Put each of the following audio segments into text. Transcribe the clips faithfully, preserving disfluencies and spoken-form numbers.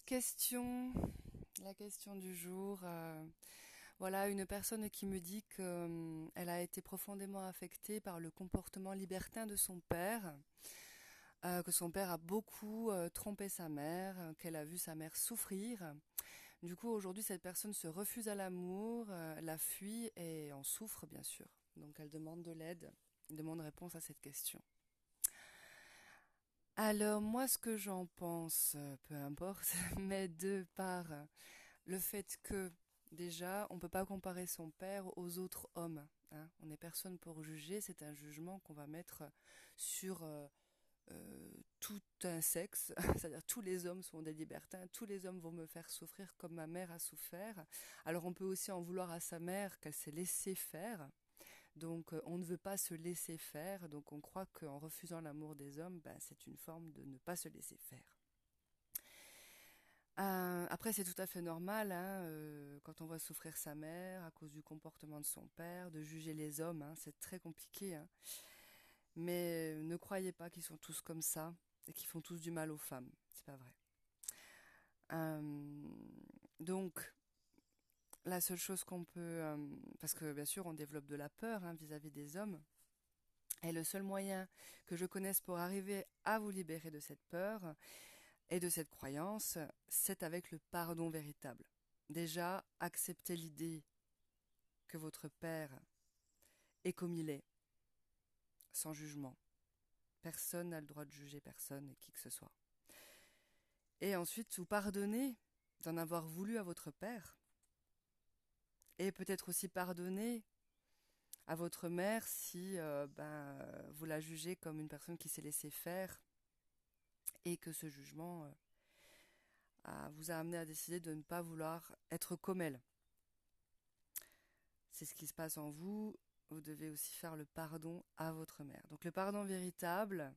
question, la question du jour. euh, voilà, une personne qui me dit qu'elle a été profondément affectée par le comportement libertin de son père, euh, que son père a beaucoup euh, trompé sa mère, euh, qu'elle a vu sa mère souffrir. Du coup, aujourd'hui, cette personne se refuse à l'amour, euh, la fuit et en souffre, bien sûr. Donc, elle demande de l'aide, elle demande réponse à cette question. Alors, moi, ce que j'en pense, euh, peu importe, mais de par le fait que déjà, on ne peut pas comparer son père aux autres hommes, hein. On n'est personne pour juger, c'est un jugement qu'on va mettre sur euh, euh, tout un sexe, c'est-à-dire tous les hommes sont des libertins, tous les hommes vont me faire souffrir comme ma mère a souffert. Alors on peut aussi en vouloir à sa mère qu'elle s'est laissée faire. Donc euh, on ne veut pas se laisser faire, donc on croit qu'en refusant l'amour des hommes, ben, c'est une forme de ne pas se laisser faire. Euh, après, c'est tout à fait normal, hein, euh, quand on voit souffrir sa mère à cause du comportement de son père, de juger les hommes, hein, c'est très compliqué, hein. Mais euh, ne croyez pas qu'ils sont tous comme ça et qu'ils font tous du mal aux femmes, c'est pas vrai. Euh, donc, la seule chose qu'on peut, euh, parce que bien sûr, on développe de la peur, hein, vis-à-vis des hommes, et le seul moyen que je connaisse pour arriver à vous libérer de cette peur et de cette croyance, c'est avec le pardon véritable. Déjà, acceptez l'idée que votre père est comme il est, sans jugement. Personne n'a le droit de juger personne, qui que ce soit. Et ensuite, vous pardonnez d'en avoir voulu à votre père, et peut-être aussi pardonner à votre mère si euh, ben, vous la jugez comme une personne qui s'est laissée faire, et que ce jugement euh, a- vous a amené à décider de ne pas vouloir être comme elle. C'est ce qui se passe en vous. Vous devez aussi faire le pardon à votre mère. Donc le pardon véritable,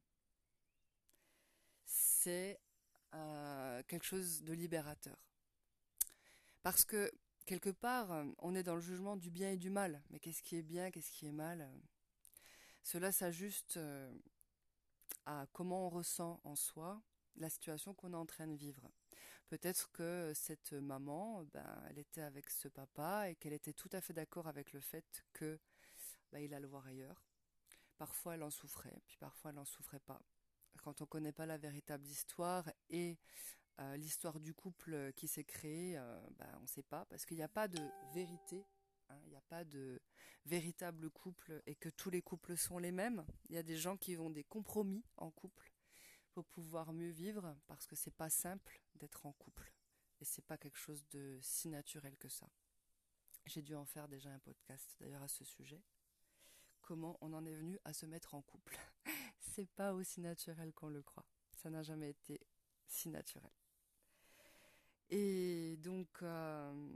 c'est euh, quelque chose de libérateur. Parce que quelque part, euh, on est dans le jugement du bien et du mal. Mais qu'est-ce qui est bien, qu'est-ce qui est mal? Cela s'ajuste euh, à comment on ressent en soi la situation qu'on est en train de vivre. Peut-être que cette maman, ben, elle était avec ce papa et qu'elle était tout à fait d'accord avec le fait que ben, il allait le voir ailleurs. Parfois elle en souffrait, puis parfois elle n'en souffrait pas. Quand on ne connaît pas la véritable histoire et euh, l'histoire du couple qui s'est créé, euh, ben, on ne sait pas, parce qu'il n'y a pas de vérité, hein, il n'y a pas de véritable couple et que tous les couples sont les mêmes. Il y a des gens qui ont des compromis en couple pour pouvoir mieux vivre, parce que c'est pas simple d'être en couple. Et c'est pas quelque chose de si naturel que ça. J'ai dû en faire déjà un podcast d'ailleurs à ce sujet. Comment on en est venu à se mettre en couple. C'est pas aussi naturel qu'on le croit. Ça n'a jamais été si naturel. Et donc, euh,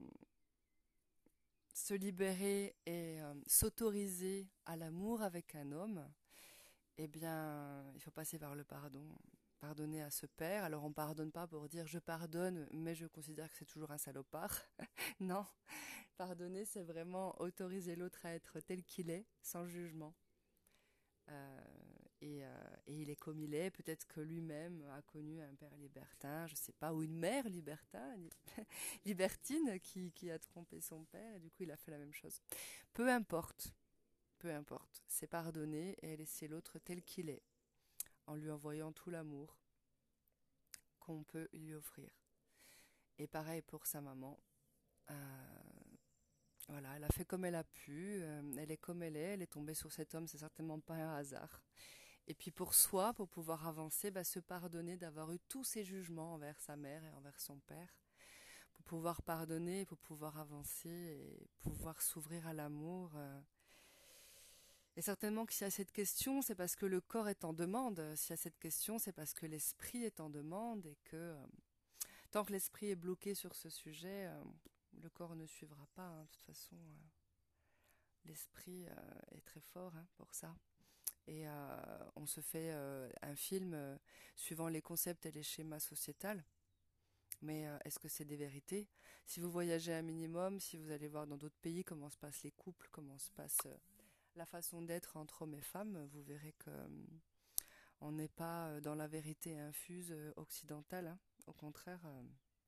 se libérer et euh, s'autoriser à l'amour avec un homme, eh bien, il faut passer par le pardon. Pardonner à ce père. Alors, on pardonne pas pour dire je pardonne, mais je considère que c'est toujours un salopard. Non, pardonner, c'est vraiment autoriser l'autre à être tel qu'il est, sans jugement. Euh, et, euh, et il est comme il est. Peut-être que lui-même a connu un père libertin, je sais pas, ou une mère libertin, libertine qui, qui a trompé son père, et du coup il a fait la même chose. Peu importe, peu importe. C'est pardonner et laisser l'autre tel qu'il est, en lui envoyant tout l'amour qu'on peut lui offrir. Et pareil pour sa maman. Euh, voilà, elle a fait comme elle a pu, euh, elle est comme elle est, elle est tombée sur cet homme, c'est certainement pas un hasard. Et puis pour soi, pour pouvoir avancer, bah, se pardonner d'avoir eu tous ces jugements envers sa mère et envers son père, pour pouvoir pardonner, pour pouvoir avancer et pouvoir s'ouvrir à l'amour. euh. Et certainement que s'il y a cette question, c'est parce que le corps est en demande. S'il y a cette question, c'est parce que l'esprit est en demande et que euh, tant que l'esprit est bloqué sur ce sujet, euh, le corps ne suivra pas, hein. De toute façon, euh, l'esprit euh, est très fort, hein, pour ça. Et euh, on se fait euh, un film euh, suivant les concepts et les schémas sociétals. Mais euh, est-ce que c'est des vérités? Si vous voyagez un minimum, si vous allez voir dans d'autres pays comment se passent les couples, comment se passe euh, la façon d'être entre hommes et femmes, vous verrez que euh, on n'est pas euh, dans la vérité infuse euh, occidentale, hein. Au contraire, euh,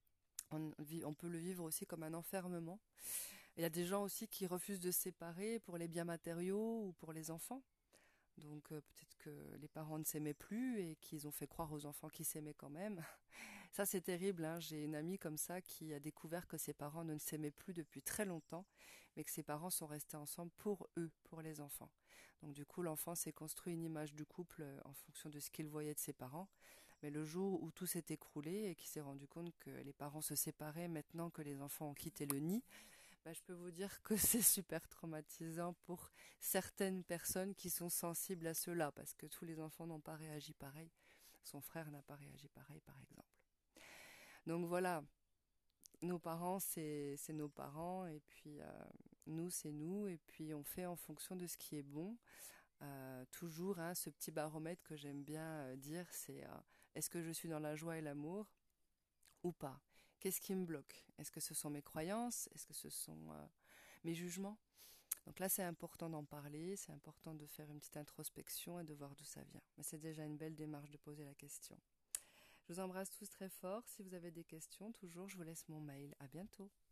On, vit- on peut le vivre aussi comme un enfermement. Il y a des gens aussi qui refusent de se séparer pour les biens matériaux ou pour les enfants. Donc euh, peut-être que les parents ne s'aimaient plus et qu'ils ont fait croire aux enfants qu'ils s'aimaient quand même. Ça c'est terrible, hein. J'ai une amie comme ça qui a découvert que ses parents ne s'aimaient plus depuis très longtemps, mais que ses parents sont restés ensemble pour eux, pour les enfants. Donc du coup l'enfant s'est construit une image du couple euh, en fonction de ce qu'il voyait de ses parents. Mais le jour où tout s'est écroulé et qu'il s'est rendu compte que les parents se séparaient maintenant que les enfants ont quitté le nid, bah, je peux vous dire que c'est super traumatisant pour certaines personnes qui sont sensibles à cela, parce que tous les enfants n'ont pas réagi pareil. Son frère n'a pas réagi pareil, par exemple. Donc voilà, nos parents, c'est c'est nos parents, et puis euh, nous, c'est nous, et puis on fait en fonction de ce qui est bon. Euh, toujours, hein, ce petit baromètre que j'aime bien euh, dire, c'est euh, est-ce que je suis dans la joie et l'amour ou pas? Qu'est-ce qui me bloque? Est-ce que ce sont mes croyances? Est-ce que ce sont euh, mes jugements? Donc là, c'est important d'en parler, c'est important de faire une petite introspection et de voir d'où ça vient. Mais c'est déjà une belle démarche de poser la question. Je vous embrasse tous très fort. Si vous avez des questions, toujours, je vous laisse mon mail. À bientôt.